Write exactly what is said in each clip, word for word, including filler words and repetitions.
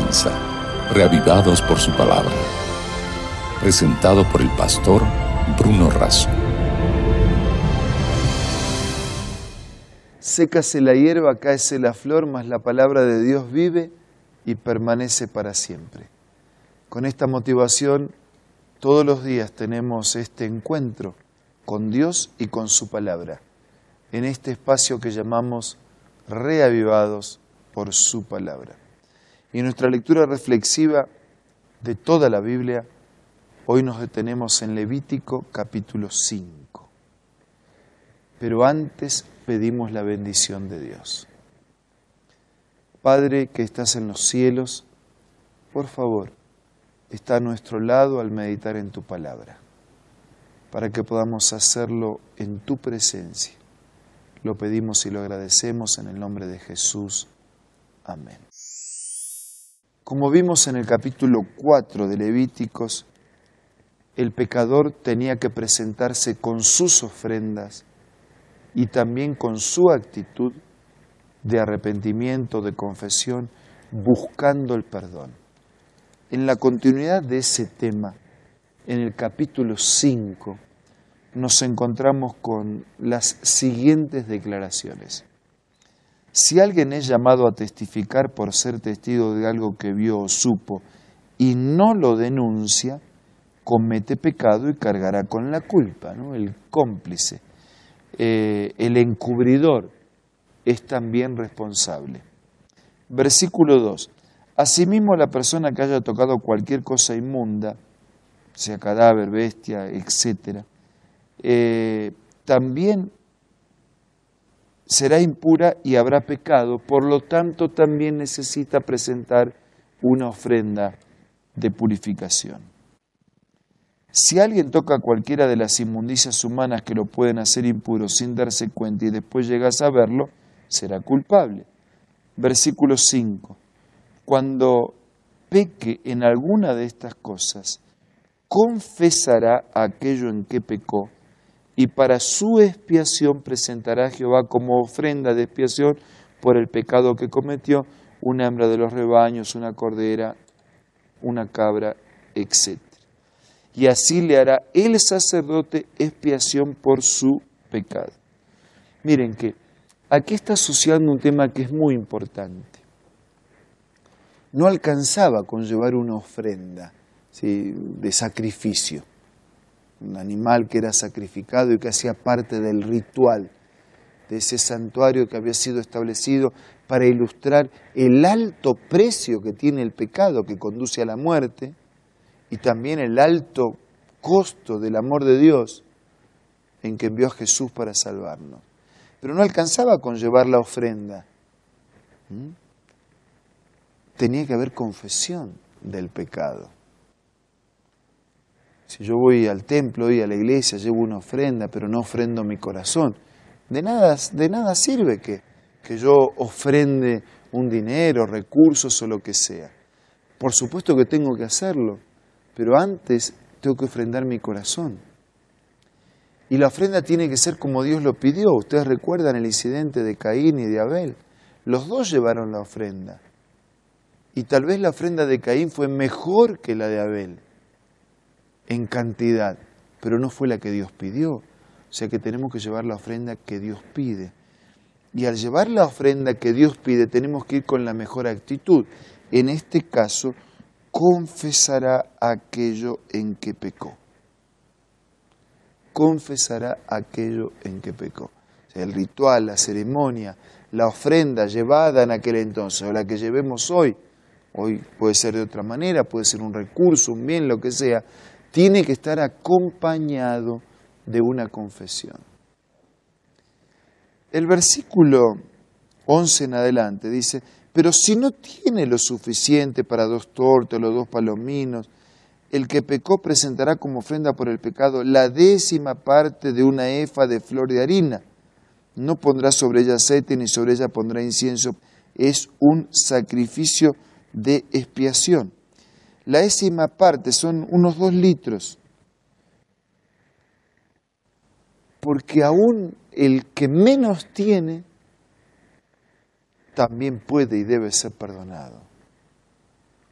comienza, reavivados por su palabra. Presentado por el pastor Bruno Razo. Sécase la hierba, cáese la flor, mas la palabra de Dios vive y permanece para siempre. Con esta motivación, todos los días tenemos este encuentro con Dios y con su palabra, en este espacio que llamamos Reavivados por su palabra. Y en nuestra lectura reflexiva de toda la Biblia, hoy nos detenemos en Levítico capítulo cinco. Pero antes pedimos la bendición de Dios. Padre que estás en los cielos, por favor, está a nuestro lado al meditar en tu palabra, para que podamos hacerlo en tu presencia. Lo pedimos y lo agradecemos en el nombre de Jesús. Amén. Como vimos en el capítulo cuatro de Levíticos, el pecador tenía que presentarse con sus ofrendas y también con su actitud de arrepentimiento, de confesión, buscando el perdón. En la continuidad de ese tema, en el capítulo cinco, nos encontramos con las siguientes declaraciones. Si alguien es llamado a testificar por ser testigo de algo que vio o supo y no lo denuncia, comete pecado y cargará con la culpa, ¿no? El cómplice, eh, el encubridor, es también responsable. Versículo dos. Asimismo, la persona que haya tocado cualquier cosa inmunda, sea cadáver, bestia, etcétera, eh, también será impura y habrá pecado, por lo tanto también necesita presentar una ofrenda de purificación. Si alguien toca cualquiera de las inmundicias humanas que lo pueden hacer impuro sin darse cuenta y después llega a saberlo, será culpable. Versículo cinco. Cuando peque en alguna de estas cosas, confesará aquello en que pecó, y para su expiación presentará a Jehová como ofrenda de expiación por el pecado que cometió una hembra de los rebaños, una cordera, una cabra, etcétera. Y así le hará el sacerdote expiación por su pecado. Miren que aquí está asociando un tema que es muy importante. No alcanzaba con llevar una ofrenda, ¿sí?, de sacrificio. Un animal que era sacrificado y que hacía parte del ritual de ese santuario que había sido establecido para ilustrar el alto precio que tiene el pecado que conduce a la muerte y también el alto costo del amor de Dios en que envió a Jesús para salvarnos. Pero no alcanzaba con llevar la ofrenda. ¿Mm? Tenía que haber confesión del pecado. Si yo voy al templo y a la iglesia, llevo una ofrenda, pero no ofrendo mi corazón, de nada, de nada sirve que, que yo ofrende un dinero, recursos o lo que sea. Por supuesto que tengo que hacerlo, pero antes tengo que ofrendar mi corazón. Y la ofrenda tiene que ser como Dios lo pidió. Ustedes recuerdan el incidente de Caín y de Abel. Los dos llevaron la ofrenda. Y tal vez la ofrenda de Caín fue mejor que la de Abel en cantidad, pero no fue la que Dios pidió. O sea que tenemos que llevar la ofrenda que Dios pide. Y al llevar la ofrenda que Dios pide, tenemos que ir con la mejor actitud. En este caso, confesará aquello en que pecó. Confesará aquello en que pecó. O sea, el ritual, la ceremonia, la ofrenda llevada en aquel entonces, o la que llevemos hoy, hoy puede ser de otra manera, puede ser un recurso, un bien, lo que sea, tiene que estar acompañado de una confesión. El versículo once en adelante dice, pero si no tiene lo suficiente para dos tórtolos, dos palominos, el que pecó presentará como ofrenda por el pecado la décima parte de una efa de flor de harina. No pondrá sobre ella aceite ni sobre ella pondrá incienso. Es un sacrificio de expiación. La décima parte son unos dos litros. Porque aún el que menos tiene también puede y debe ser perdonado.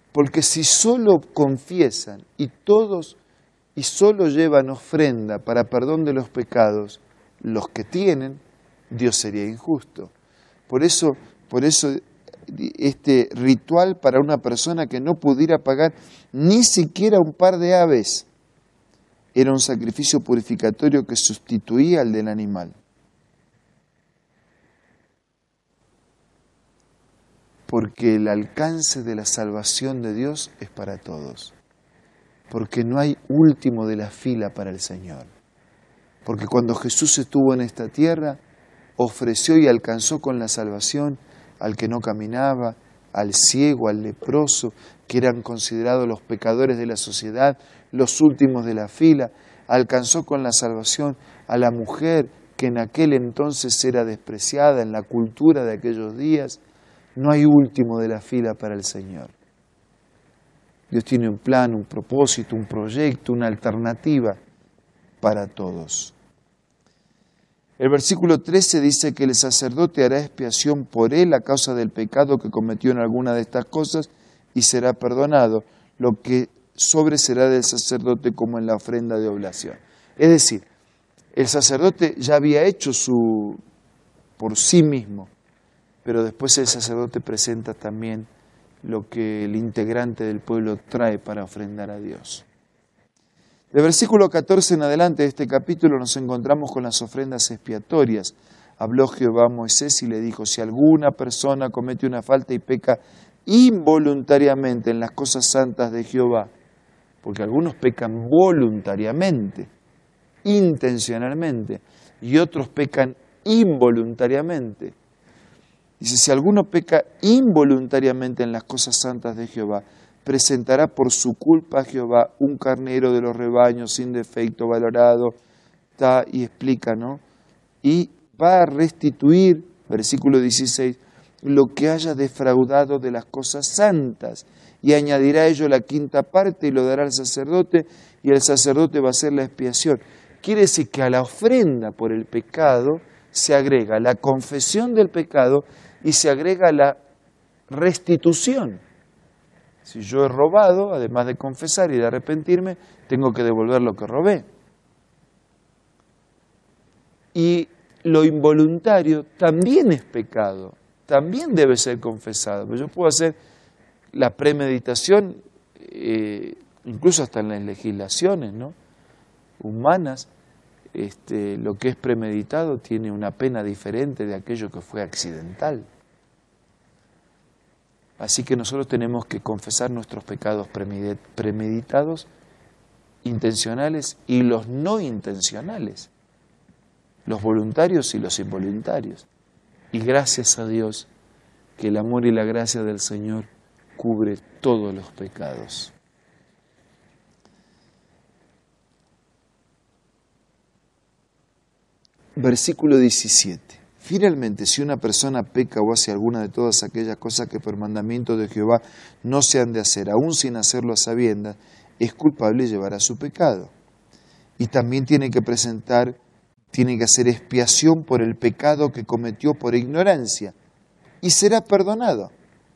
Porque si solo confiesan y todos y solo llevan ofrenda para perdón de los pecados los que tienen, Dios sería injusto. Por eso, por eso este ritual para una persona que no pudiera pagar ni siquiera un par de aves era un sacrificio purificatorio que sustituía al del animal. Porque el alcance de la salvación de Dios es para todos. Porque no hay último de la fila para el Señor. Porque cuando Jesús estuvo en esta tierra, ofreció y alcanzó con la salvación al que no caminaba, al ciego, al leproso, que eran considerados los pecadores de la sociedad, los últimos de la fila. Alcanzó con la salvación a la mujer que en aquel entonces era despreciada en la cultura de aquellos días. No hay último de la fila para el Señor. Dios tiene un plan, un propósito, un proyecto, una alternativa para todos. El versículo trece dice que el sacerdote hará expiación por él a causa del pecado que cometió en alguna de estas cosas y será perdonado. Lo que sobre será del sacerdote como en la ofrenda de oblación. Es decir, el sacerdote ya había hecho su por sí mismo, pero después el sacerdote presenta también lo que el integrante del pueblo trae para ofrendar a Dios. Del versículo catorce en adelante de este capítulo nos encontramos con las ofrendas expiatorias. Habló Jehová a Moisés y le dijo, si alguna persona comete una falta y peca involuntariamente en las cosas santas de Jehová, porque algunos pecan voluntariamente, intencionalmente, y otros pecan involuntariamente. Dice, si alguno peca involuntariamente en las cosas santas de Jehová, presentará por su culpa a Jehová un carnero de los rebaños sin defecto, valorado, está y explica, ¿no? Y va a restituir, versículo dieciséis, lo que haya defraudado de las cosas santas, y añadirá a ello la quinta parte y lo dará al sacerdote, y el sacerdote va a hacer la expiación. Quiere decir que a la ofrenda por el pecado se agrega la confesión del pecado y se agrega la restitución. Si yo he robado, además de confesar y de arrepentirme, tengo que devolver lo que robé. Y lo involuntario también es pecado, también debe ser confesado. Pero yo puedo hacer la premeditación, eh, incluso hasta en las legislaciones, ¿no?, humanas, este, lo que es premeditado tiene una pena diferente de aquello que fue accidental. Así que nosotros tenemos que confesar nuestros pecados premeditados, intencionales y los no intencionales, los voluntarios y los involuntarios. Y gracias a Dios que el amor y la gracia del Señor cubre todos los pecados. Versículo diecisiete. Finalmente, si una persona peca o hace alguna de todas aquellas cosas que por mandamiento de Jehová no se han de hacer, aún sin hacerlo a sabiendas, es culpable y llevará su pecado. Y también tiene que presentar, tiene que hacer expiación por el pecado que cometió por ignorancia, y será perdonado.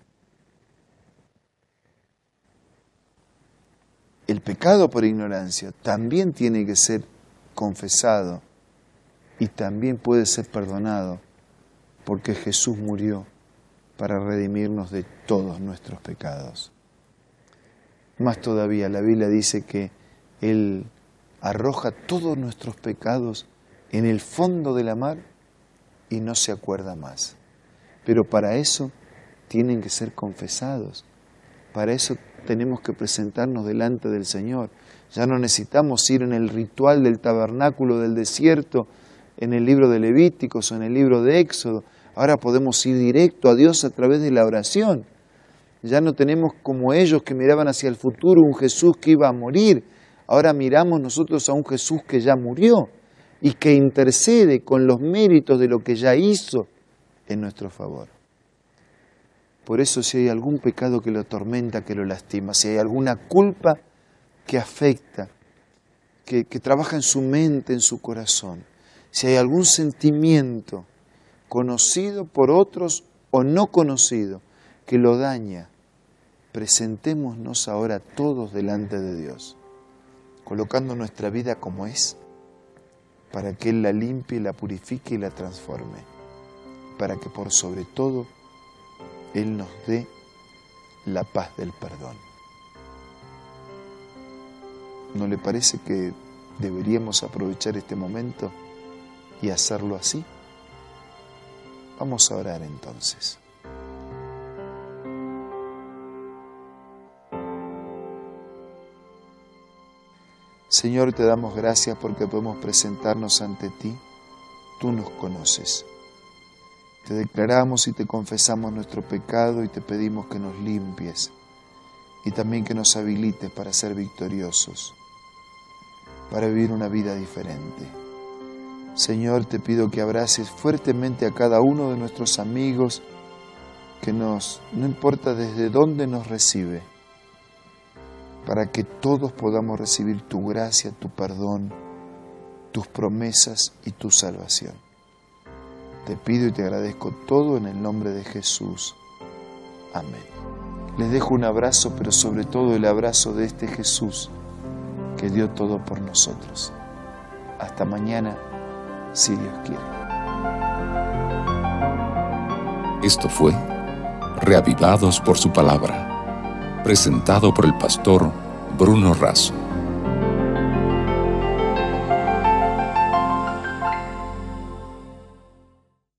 El pecado por ignorancia también tiene que ser confesado y también puede ser perdonado porque Jesús murió para redimirnos de todos nuestros pecados. Más todavía, la Biblia dice que Él arroja todos nuestros pecados en el fondo de la mar y no se acuerda más. Pero para eso tienen que ser confesados. Para eso tenemos que presentarnos delante del Señor. Ya no necesitamos ir en el ritual del tabernáculo del desierto, en el libro de Levíticos o en el libro de Éxodo. Ahora podemos ir directo a Dios a través de la oración. Ya no tenemos como ellos que miraban hacia el futuro un Jesús que iba a morir. Ahora miramos nosotros a un Jesús que ya murió y que intercede con los méritos de lo que ya hizo en nuestro favor. Por eso, si hay algún pecado que lo atormenta, que lo lastima, si hay alguna culpa que afecta, que, que trabaja en su mente, en su corazón, si hay algún sentimiento conocido por otros o no conocido que lo daña, presentémonos ahora todos delante de Dios, colocando nuestra vida como es, para que Él la limpie, la purifique y la transforme, para que por sobre todo Él nos dé la paz del perdón. ¿No le parece que deberíamos aprovechar este momento y hacerlo así? Vamos a orar entonces. Señor, te damos gracias porque podemos presentarnos ante ti. Tú nos conoces. Te declaramos y te confesamos nuestro pecado y te pedimos que nos limpies y también que nos habilites para ser victoriosos, para vivir una vida diferente. Señor, te pido que abraces fuertemente a cada uno de nuestros amigos, que nos, no importa desde dónde nos recibe, para que todos podamos recibir tu gracia, tu perdón, tus promesas y tu salvación. Te pido y te agradezco todo en el nombre de Jesús. Amén. Les dejo un abrazo, pero sobre todo el abrazo de este Jesús que dio todo por nosotros. Hasta mañana, si Dios quiere. Esto fue Reavivados por su palabra, presentado por el pastor Bruno Razo.